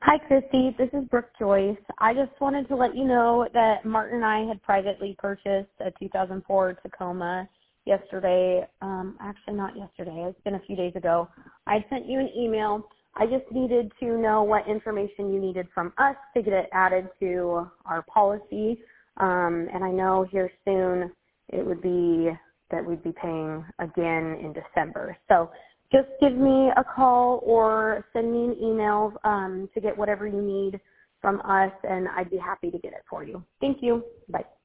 Hi, Christy. This is Brooke Joyce. I just wanted to let you know that Martin and I had privately purchased a 2004 Tacoma yesterday. Actually, not yesterday. It's been a few days ago. I sent you an email. I just needed to know what information you needed from us to get it added to our policy. And I know here soon it would be that we'd be paying again in December. So just give me a call or send me an email to get whatever you need from us, and I'd be happy to get it for you. Thank you. Bye.